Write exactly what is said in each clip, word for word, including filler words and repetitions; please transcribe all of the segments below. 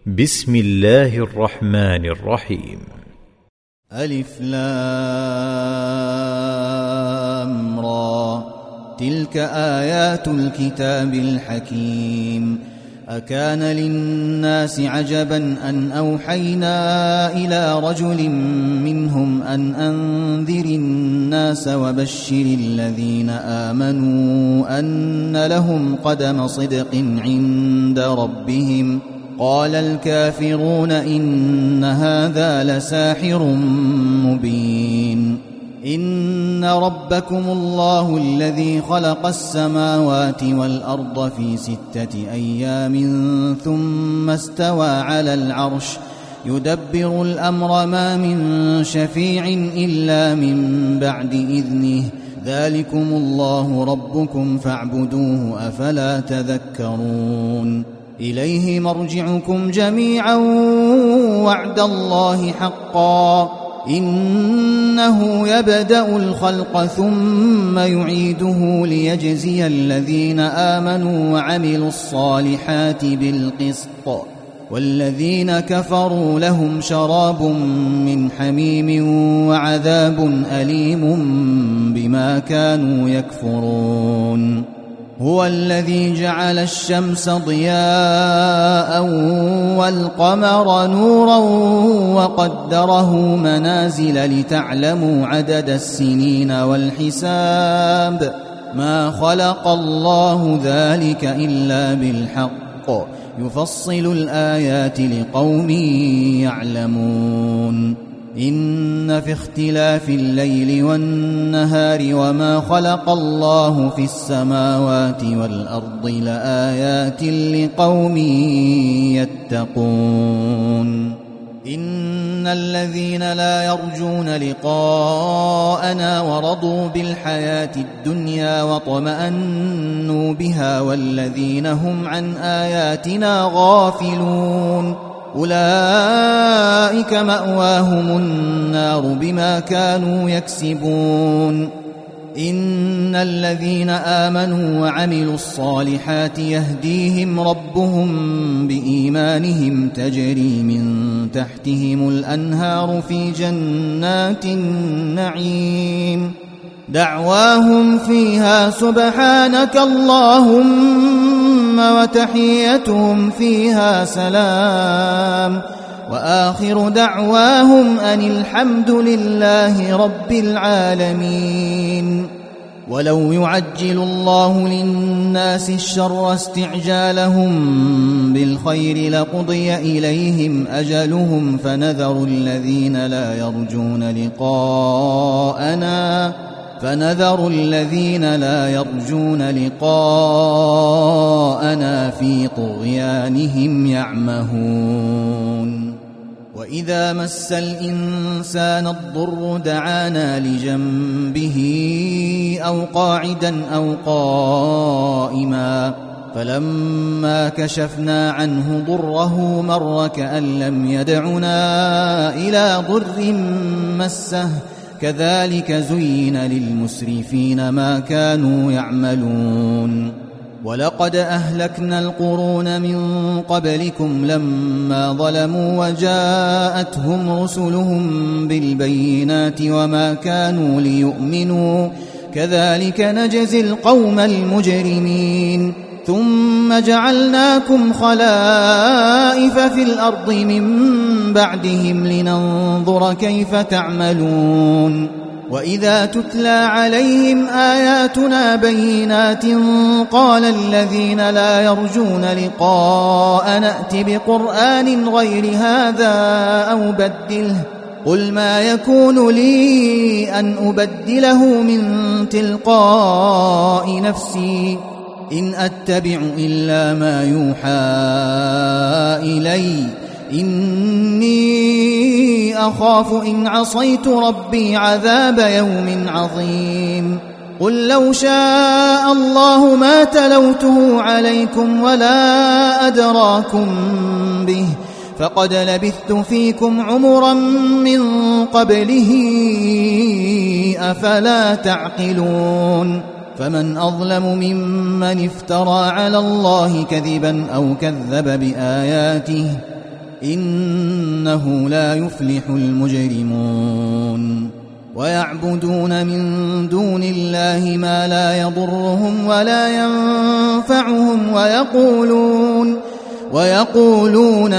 بسم الله الرحمن الرحيم. ألف لام را، تلك آيات الكتاب الحكيم. أكان للناس عجبا أن أوحينا إلى رجل منهم أن أنذر الناس وبشر الذين آمنوا أن لهم قدم صدق عند ربهم. قال الكافرون إن هذا لساحر مبين. إن ربكم الله الذي خلق السماوات والأرض في ستة أيام ثم استوى على العرش يدبر الأمر ما من شفيع إلا من بعد إذنه. ذلكم الله ربكم فاعبدوه أفلا تذكرون. إليه مرجعكم جميعا وعد الله حقا إنه يبدأ الخلق ثم يعيده ليجزي الذين آمنوا وعملوا الصالحات بالقسط والذين كفروا لهم شراب من حميم وعذاب أليم بما كانوا يكفرون. هو الذي جعل الشمس ضياء والقمر نورا وقدره منازل لتعلموا عدد السنين والحساب. ما خلق الله ذلك إلا بالحق يفصل الآيات لقوم يعلمون. إن في اختلاف الليل والنهار وما خلق الله في السماوات والأرض لآيات لقوم يتقون. إن الذين لا يرجون لقاءنا ورضوا بالحياة الدنيا واطمأنوا بها والذين هم عن آياتنا غافلون أولئك مأواهم النار بما كانوا يكسبون. إن الذين آمنوا وعملوا الصالحات يهديهم ربهم بإيمانهم تجري من تحتهم الأنهار في جنات النعيم. دعواهم فيها سبحانك اللهم وتحيتهم فيها سلام وآخر دعواهم أن الحمد لله رب العالمين. ولو يعجل الله للناس الشر استعجالهم بالخير لقضي إليهم أجلهم فنذر الذين لا يرجون لقاءنا فنذر الذين لا يرجون لقاءنا في طغيانهم يعمهون. وإذا مس الإنسان الضر دعانا لجنبه أو قاعدا أو قائما فلما كشفنا عنه ضره مر كأن لم يدعنا إلى ضر مسه كذلك زين للمسرفين ما كانوا يعملون. ولقد أهلكنا القرون من قبلكم لما ظلموا وجاءتهم رسلهم بالبينات وما كانوا ليؤمنوا كذلك نجزي القوم المجرمين. ثم جعلناكم خلائف في الأرض من بعدهم لننظر كيف تعملون. وإذا تتلى عليهم آياتنا بينات قال الذين لا يرجون لقاء نأت بقرآن غير هذا أو بدله قل ما يكون لي أن أبدله من تلقاء نفسي إن أتبع إلا ما يوحى إلي إني أخاف إن عصيت ربي عذاب يوم عظيم. قل لو شاء الله ما تلوته عليكم ولا أدراكم به فقد لبثت فيكم عمرا من قبله أفلا تعقلون. فمن أظلم ممن افترى على الله كذبا أو كذب بآياته إنه لا يفلح المجرمون ويعبدون من دون الله ما لا يضرهم ولا ينفعهم ويقولون ويقولون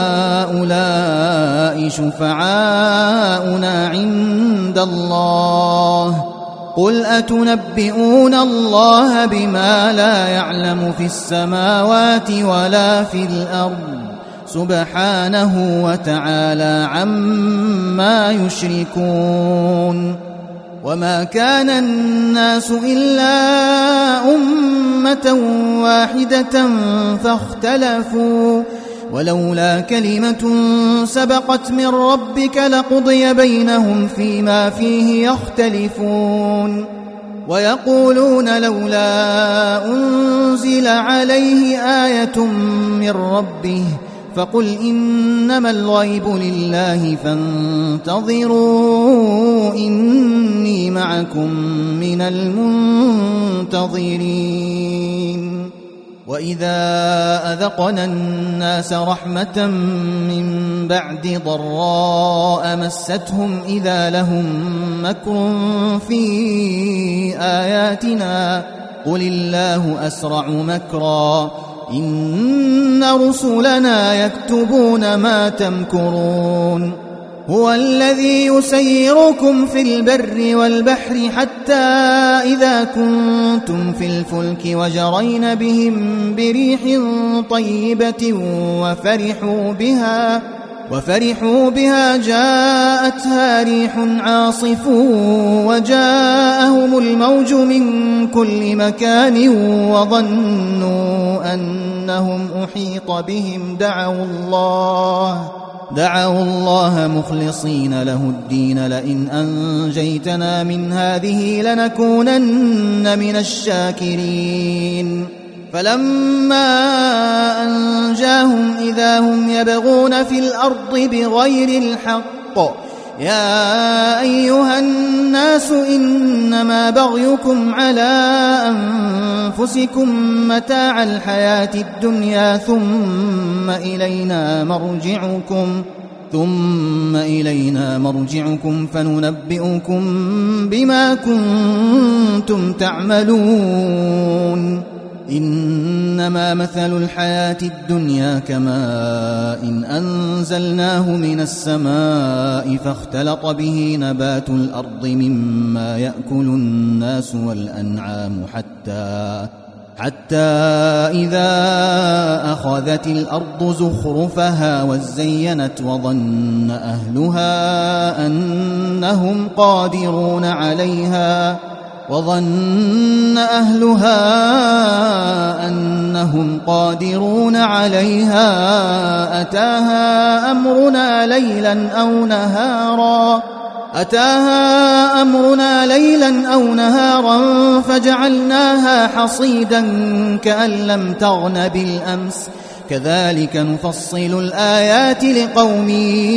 هؤلاء شفعاؤنا عند الله قل أتنبئون الله بما لا يعلم في السماوات ولا في الأرض سبحانه وتعالى عما يشركون وما كان الناس إلا أمة واحدة فاختلفوا ولولا كلمة سبقت من ربك لقضي بينهم فيما فيه يختلفون ويقولون لولا أنزل عليه آية من ربه فقل إنما الغيب لله فانتظروا إني معكم من المنتظرين وإذا أذقنا الناس رحمة من بعد ضراء مستهم إذا لهم مكر في آياتنا قل الله أسرع مكرا إن رسلنا يكتبون ما تمكرون هو الذي يسيركم في البر والبحر حتى إذا كنتم في الفلك وجرين بهم بريح طيبة وفرحوا بها وفرحوا بها جاءتها ريح عاصف وجاءهم الموج من كل مكان وظنوا أنهم أحيط بهم دعوا الله دعوا الله مخلصين له الدين لئن أنجيتنا من هذه لنكونن من الشاكرين فلما أنجاهم إذا هم يبغون في الأرض بغير الحق يا أيها الناس إنما بغيكم على أنفسكم متاع الحياة الدنيا ثم إلينا مرجعكم ثم إلينا مرجعكم فننبئكم بما كنتم تعملون إنما مثل الحياة الدنيا كماء إن أنزلناه من السماء فاختلط به نبات الأرض مما يأكل الناس والأنعام حتى حتى إذا أخذت الأرض زخرفها وزينت وظن أهلها أنهم قادرون عليها وظن أهلها أنهم قادرون عليها أتاها أمرنا ليلا أو نهارا أتاها أمرنا ليلا أو نهارا فجعلناها حصيدا كأن لم تغن بالأمس كذلك نفصل الآيات لقوم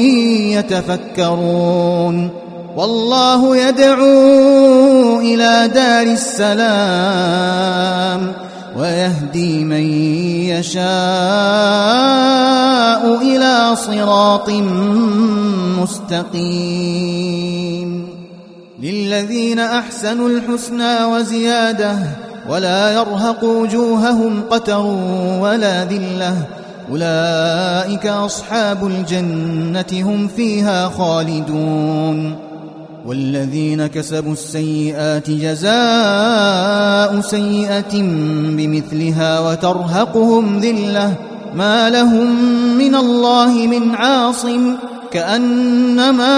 يتفكرون والله يدعو إلى دار السلام ويهدي من يشاء إلى صراط مستقيم للذين أحسنوا الحسنى وزيادة ولا يرهق وجوههم قتر ولا ذلة أولئك أصحاب الجنة هم فيها خالدون والذين كسبوا السيئات جزاء سيئة بمثلها وترهقهم ذلة ما لهم من الله من عاصم كأنما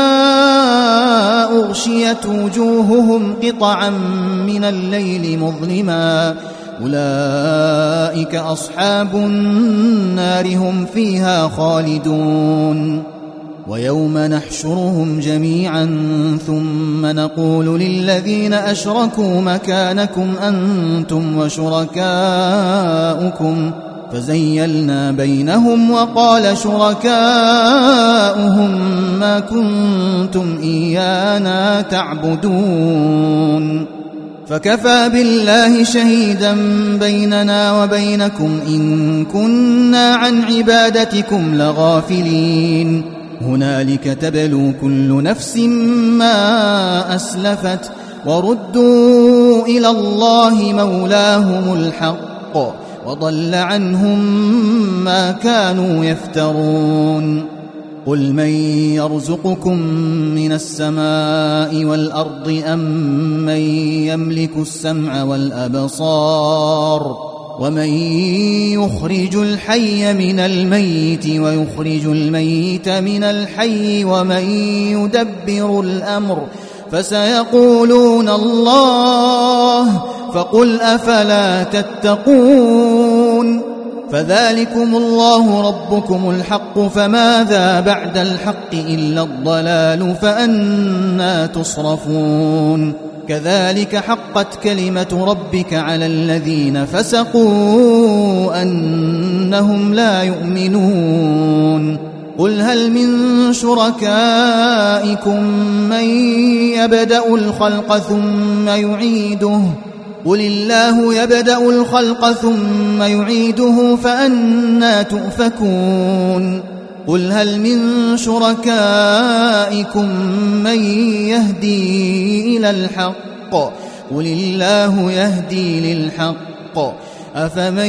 أغشيت وجوههم قطعا من الليل مظلما أولئك أصحاب النار هم فيها خالدون ويوم نحشرهم جميعا ثم نقول للذين أشركوا مكانكم أنتم وشركاؤكم فزيلنا بينهم وقال شركاؤهم ما كنتم إيانا تعبدون فكفى بالله شهيدا بيننا وبينكم إن كنا عن عبادتكم لغافلين هنالك تبلو كل نفس ما أسلفت وردوا إلى الله مولاهم الحق وضل عنهم ما كانوا يفترون قل من يرزقكم من السماء والأرض أم من يملك السمع والأبصار ومن يخرج الحي من الميت ويخرج الميت من الحي ومن يدبر الأمر فسيقولون الله فقل أفلا تتقون فذلكم الله ربكم الحق فماذا بعد الحق إلا الضلال فأنى تصرفون كذلك حقت كلمة ربك على الذين فسقوا أنهم لا يؤمنون قل هل من شركائكم من يبدأ الخلق ثم يعيده قل الله يبدأ الخلق ثم يعيده فأنى تؤفكون قل هل من شركائكم من يهدي إلى الحق قل الله يهدي للحق أفمن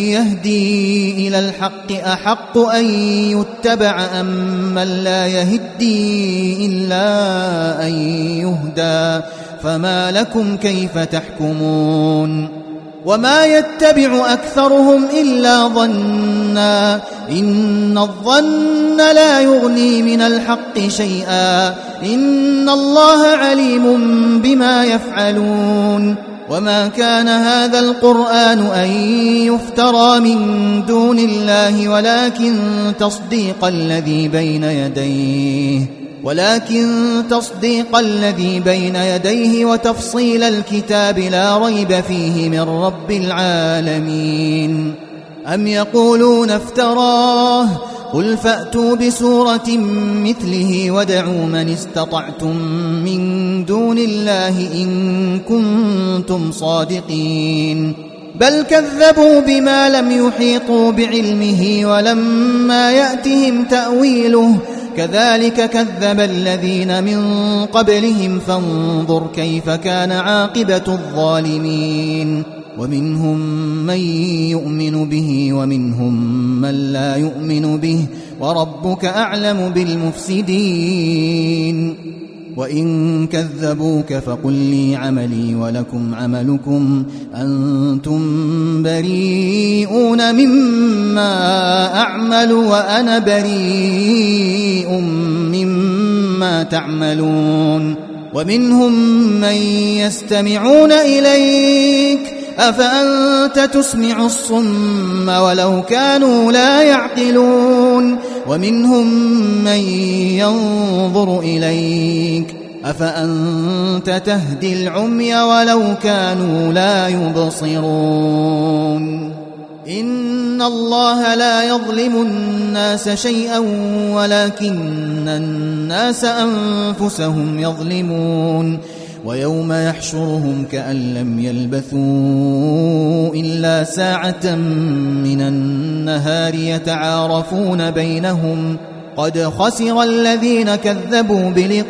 يهدي إلى الحق أحق أن يتبع أم من لا يهدي إلا أن يهدى فما لكم كيف تحكمون وما يتبع أكثرهم إلا ظنا إن الظن لا يغني من الحق شيئا إن الله عليم بما يفعلون وما كان هذا القرآن أن يفترى من دون الله ولكن تصديق الذي بين يديه ولكن تصديق الذي بين يديه وتفصيل الكتاب لا ريب فيه من رب العالمين أم يقولون افتراه قل فأتوا بسورة مثله وادعوا من استطعتم من دون الله إن كنتم صادقين بل كذبوا بما لم يحيطوا بعلمه ولما يأتهم تأويله كذلك كذب الذين من قبلهم فانظر كيف كان عاقبة الظالمين ومنهم من يؤمن به ومنهم من لا يؤمن به وربك أعلم بالمفسدين وإن كذبوك فقل لي عملي ولكم عملكم أنتم بريئون مما أعمل وأنا بريء مما تعملون ومنهم من يستمعون إليك أفأنت تسمع الصم ولو كانوا لا يعقلون ومنهم من ينظر إليك أفأنت تهدي العمي ولو كانوا لا يبصرون إن الله لا يظلم الناس شيئا ولكن الناس أنفسهم يظلمون ويوم يحشرهم كأن لم يلبثوا إلا ساعة من النهار يتعارفون بينهم قد خسر الذين كذبوا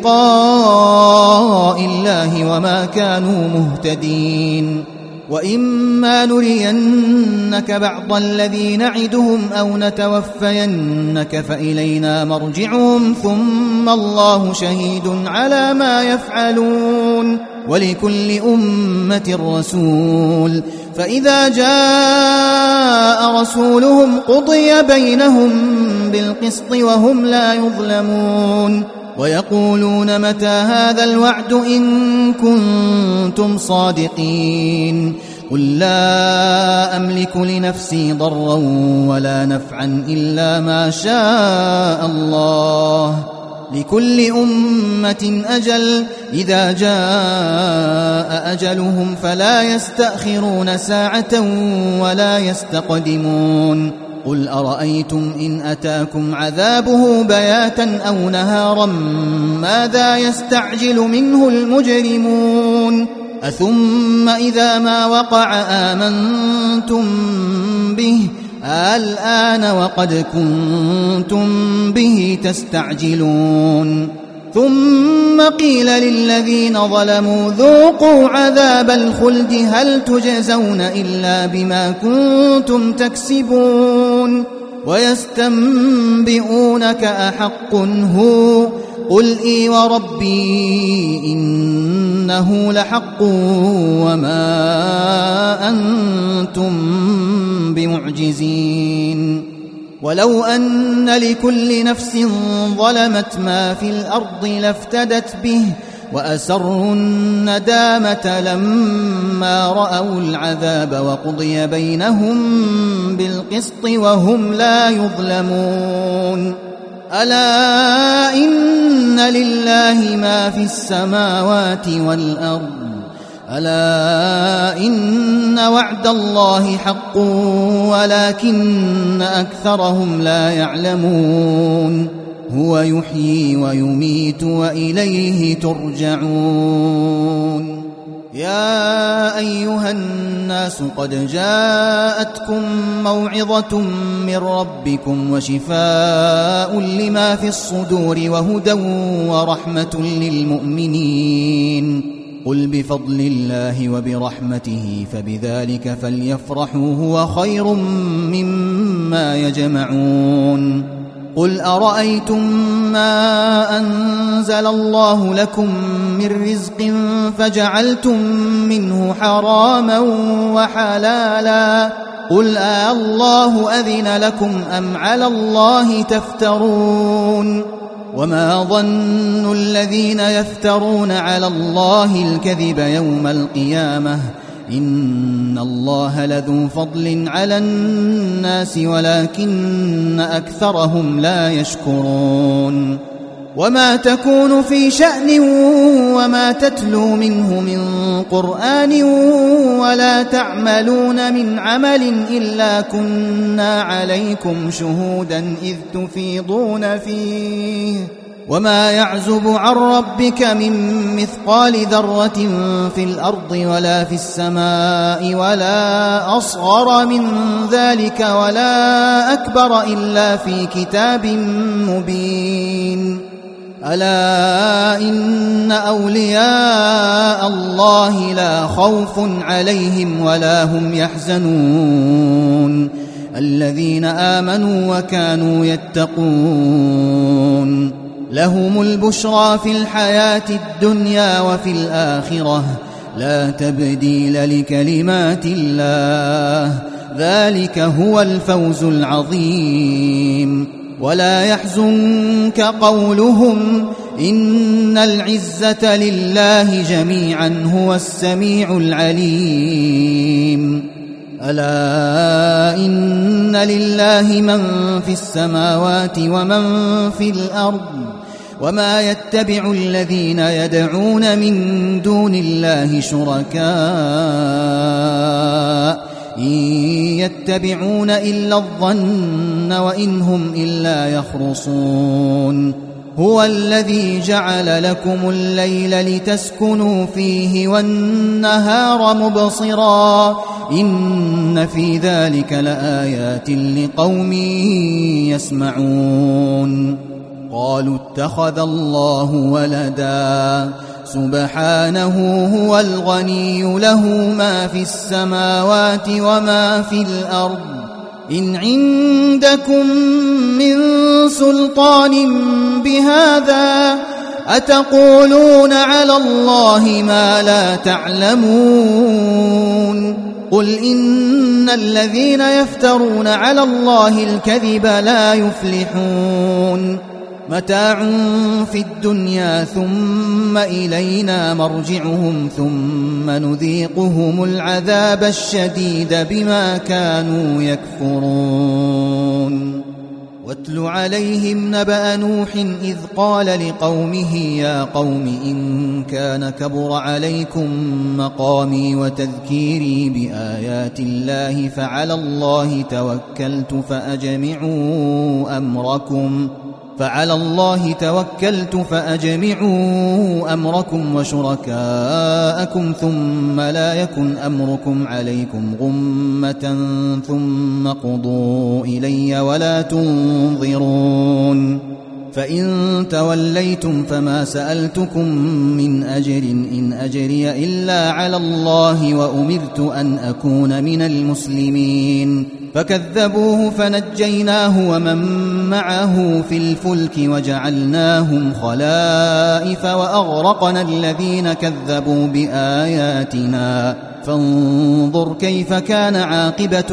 بلقاء الله وما كانوا مهتدين وإما نرينك بعض الذي نعدهم أو نتوفينك فإلينا مرجعهم ثم الله شهيد على ما يفعلون ولكل أمة رسول فإذا جاء رسولهم قضي بينهم بالقسط وهم لا يظلمون ويقولون متى هذا الوعد إن كنتم صادقين قل لا أملك لنفسي ضرا ولا نفعا إلا ما شاء الله لكل أمة أجل إذا جاء أجلهم فلا يستأخرون ساعة ولا يستقدمون قل أرأيتم إن أتاكم عذابه بياتا أو نهارا ماذا يستعجل منه المجرمون أثم إذا ما وقع آمنتم به الآن وقد كنتم به تستعجلون ثم قيل للذين ظلموا ذوقوا عذاب الخلد هل تجزون إلا بما كنتم تكسبون ويستنبئونك أحق هو قل إي وربي إنه لحق وما أنتم بمعجزين ولو أن لكل نفس ظلمت ما في الأرض لافتدت به وأسروا الندامة لما رأوا العذاب وقضي بينهم بالقسط وهم لا يظلمون ألا إن لله ما في السماوات والأرض ألا إن وعد الله حق ولكن أكثرهم لا يعلمون هو يحيي ويميت وإليه ترجعون يا أيها الناس قد جاءتكم موعظة من ربكم وشفاء لما في الصدور وهدى ورحمة للمؤمنين قل بفضل الله وبرحمته فبذلك فليفرحوا هو خير مما يجمعون قل أرأيتم ما أنزل الله لكم من رزق فجعلتم منه حراما وحلالا قل آه الله أذن لكم أم على الله تفترون وما ظن الذين يفترون على الله الكذب يوم القيامة إن الله لذو فضل على الناس ولكن أكثرهم لا يشكرون وما تكون في شأن وما تتلو منه من قرآن ولا تعملون من عمل إلا كنا عليكم شهودا إذ تفيضون فيه وما يعزب عن ربك من مثقال ذرة في الأرض ولا في السماء ولا أصغر من ذلك ولا أكبر إلا في كتاب مبين ألا إن أولياء الله لا خوف عليهم ولا هم يحزنون الذين آمنوا وكانوا يتقون لهم البشرى في الحياة الدنيا وفي الآخرة لا تبديل لكلمات الله ذلك هو الفوز العظيم ولا يحزنك قولهم إن العزة لله جميعا هو السميع العليم ألا إن لله من في السماوات ومن في الأرض وما يتبع الذين يدعون من دون الله شركاء إن يتبعون إلا الظن وإن هم إلا يخرصون هو الذي جعل لكم الليل لتسكنوا فيه والنهار مبصرا إن في ذلك لآيات لقوم يسمعون قالوا اتخذ الله ولدا سبحانه هو الغني له ما في السماوات وما في الأرض إن عندكم من سلطان بهذا أتقولون على الله ما لا تعلمون قل إن الذين يفترون على الله الكذب لا يفلحون متاع في الدنيا ثم إلينا مرجعهم ثم نذيقهم العذاب الشديد بما كانوا يكفرون واتل عليهم نبأ نوح إذ قال لقومه يا قوم إن كان كبر عليكم مقامي وتذكيري بآيات الله فعلى الله توكلت فأجمعوا أمركم فعلى الله توكلت فأجمعوا أمركم وشركاءكم ثم لا يكن أمركم عليكم غمة ثم قضوا إلي ولا تنظرون فإن توليتم فما سألتكم من أجر إن أجري إلا على الله وأمرت أن أكون من المسلمين فكذبوه فنجيناه ومن معه في الفلك وجعلناهم خلائف وأغرقنا الذين كذبوا بآياتنا فانظر كيف كان عاقبة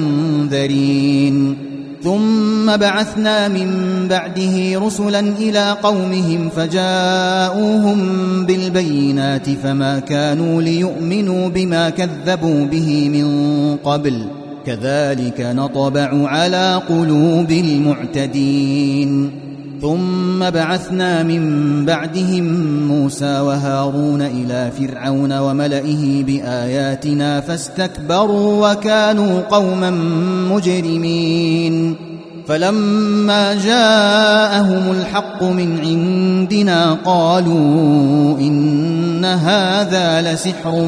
المنذرين ثم بعثنا من بعده رسلا إلى قومهم فجاءوهم بالبينات فما كانوا ليؤمنوا بما كذبوا به من قبل كذلك نطبع على قلوب المعتدين ثم بعثنا من بعدهم موسى وهارون إلى فرعون وملئه بآياتنا فاستكبروا وكانوا قوما مجرمين فلما جاءهم الحق من عندنا قالوا إن هذا لسحر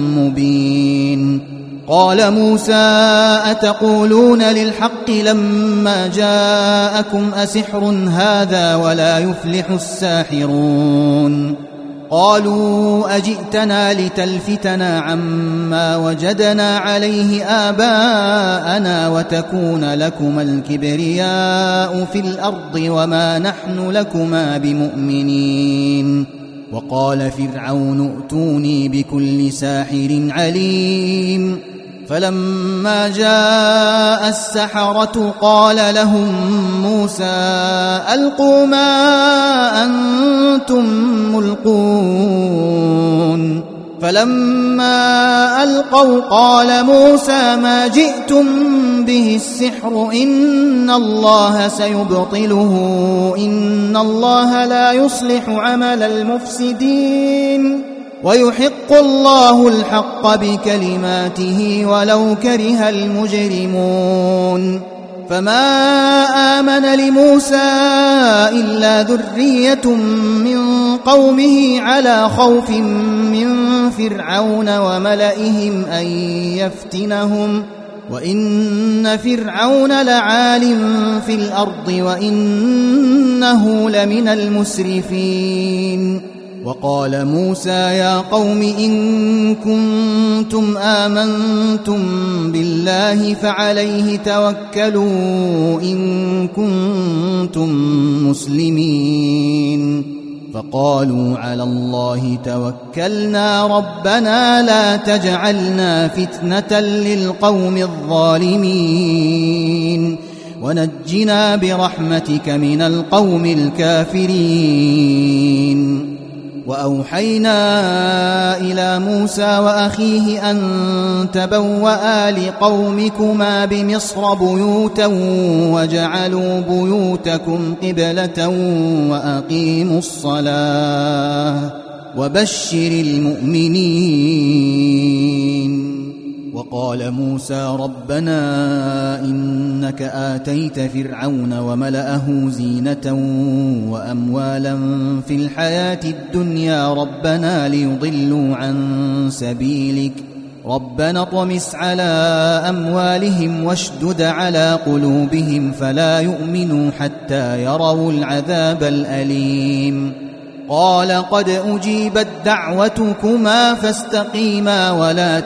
مبين قال موسى أتقولون للحق لما جاءكم أسحر هذا ولا يفلح الساحرون قالوا أجئتنا لتلفتنا عما وجدنا عليه آباءنا وتكون لكما الكبرياء في الأرض وما نحن لكما بمؤمنين وقال فرعون ائتوني بكل ساحر عليم فلما جاء السحرة قال لهم موسى ألقوا ما أنتم ملقون فلما ألقوا قال موسى ما جئتم به السحر إن الله سيبطله إن الله لا يصلح عمل المفسدين ويحق الله الحق بكلماته ولو كره المجرمون فما آمن لموسى إلا ذرية من قومه على خوف من فرعون وملئهم أن يفتنهم وإن فرعون لعال في الأرض وإنه لمن المسرفين وقال موسى يا قوم إن كنتم آمنتم بالله فعليه توكلوا إن كنتم مسلمين فقالوا على الله توكلنا ربنا لا تجعلنا فتنة للقوم الظالمين ونجنا برحمتك من القوم الكافرين وأوحينا إلى موسى وأخيه أن تبوأ لقومكما بمصر بيوتا وجعلوا بيوتكم قبلة وأقيموا الصلاة وبشر المؤمنين وقال موسى ربنا إنك آتيت فرعون وملأه زينة وأموالا في الحياة الدنيا ربنا ليضلوا عن سبيلك ربنا اطمس على أموالهم واشدد على قلوبهم فلا يؤمنوا حتى يروا العذاب الأليم قال قد أجيبت دعوتكما فاستقيما ولا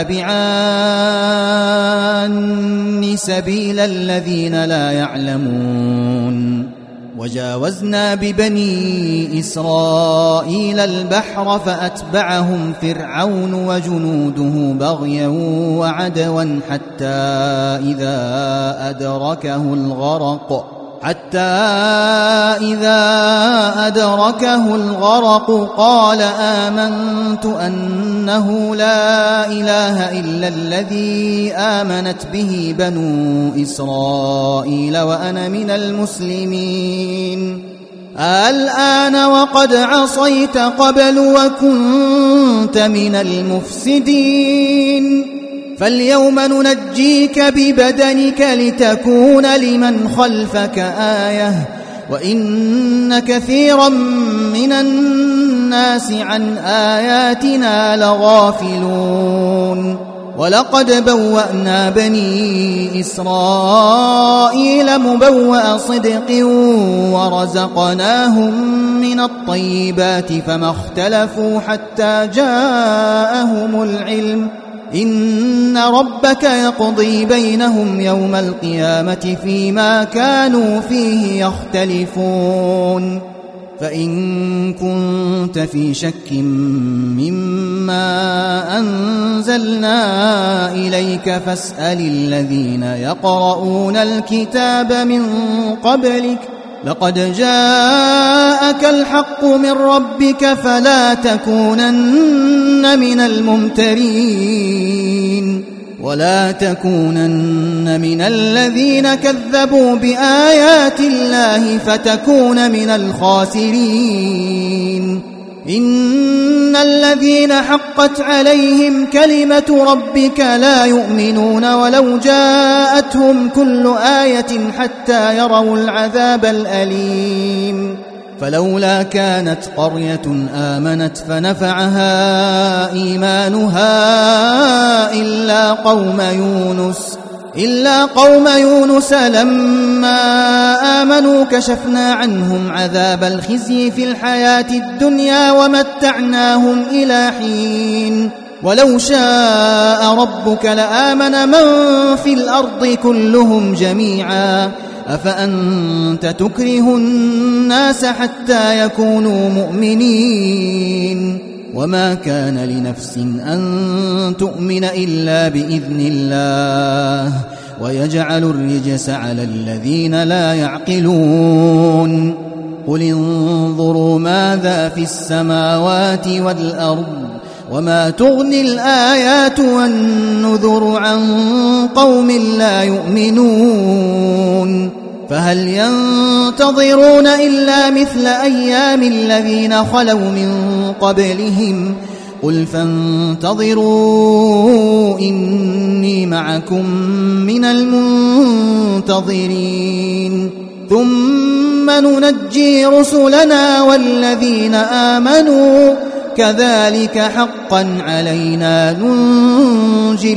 تتبعان سبيل الذين لا يعلمون وجاوزنا ببني إسرائيل البحر فأتبعهم فرعون وجنوده بغيا وعدوا حتى إذا أدركه الغرق حتى إذا أدركه الغرق قال آمنت أنه لا إله إلا الذي آمنت به بنو إسرائيل وأنا من المسلمين الآن وقد عصيت قبل وكنت من المفسدين فاليوم ننجيك ببدنك لتكون لمن خلفك آية وإن كثيرا من الناس عن آياتنا لغافلون ولقد بوأنا بني إسرائيل مبوأ صدق ورزقناهم من الطيبات فما اختلفوا حتى جاءهم العلم إن ربك يقضي بينهم يوم القيامة فيما كانوا فيه يختلفون فإن كنت في شك مما أنزلنا إليك فاسأل الذين يقرؤون الكتاب من قبلك لقد جاءك الحق من ربك فلا تكونن من الممترين ولا تكونن من الذين كذبوا بآيات الله فتكون من الخاسرين إن الذين حقت عليهم كلمة ربك لا يؤمنون ولو جاءتهم كل آية حتى يروا العذاب الأليم فلولا كانت قرية آمنت فنفعها إيمانها إلا قوم يونس إلا قوم يونس لما آمنوا كشفنا عنهم عذاب الخزي في الحياة الدنيا ومتعناهم إلى حين ولو شاء ربك لآمن من في الأرض كلهم جميعا أفأنت تكره الناس حتى يكونوا مؤمنين وما كان لنفس أن تؤمن إلا بإذن الله ويجعل الرجس على الذين لا يعقلون قل انظروا ماذا في السماوات والأرض وما تغني الآيات والنذر عن قوم لا يؤمنون فهل ينتظرون إلا مثل أيام الذين خلوا من قبلهم قل فانتظروا إني معكم من المنتظرين ثم ننجي رسلنا والذين آمنوا كذلك حقا علينا ننجي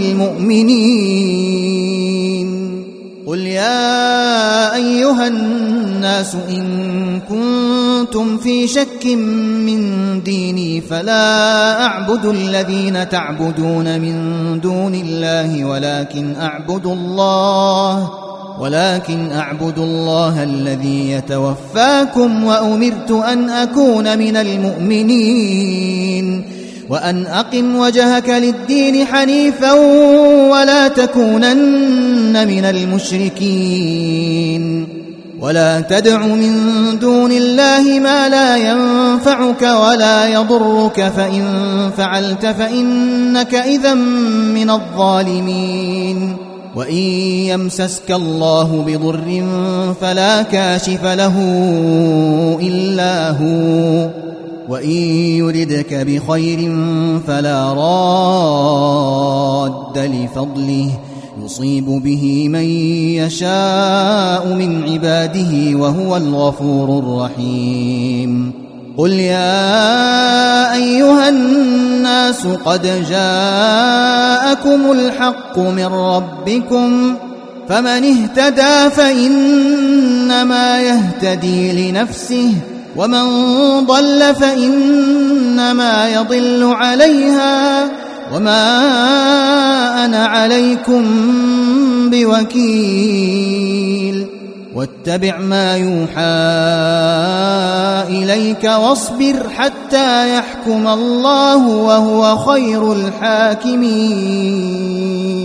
المؤمنين قل يا أيها الناس إن كنتم في شك من ديني فلا أعبد الذين تعبدون من دون الله ولكن أعبد الله ولكن أعبد الله الذي يتوفاكم وأمرت أن أكون من المؤمنين وأن أقم وجهك للدين حنيفا ولا تكونن من المشركين ولا تدع من دون الله ما لا ينفعك ولا يضرك فإن فعلت فإنك إذا من الظالمين وإن يمسسك الله بضر فلا كاشف له إلا هو وإن يردك بخير فلا راد لفضله يصيب به من يشاء من عباده وهو الغفور الرحيم قل يا أيها الناس قد جاءكم الحق من ربكم فمن اهتدى فإنما يهتدي لنفسه ومن ضل فإنما يضل عليها وما أنا عليكم بوكيل واتبع ما يوحى إليك واصبر حتى يحكم الله وهو خير الحاكمين.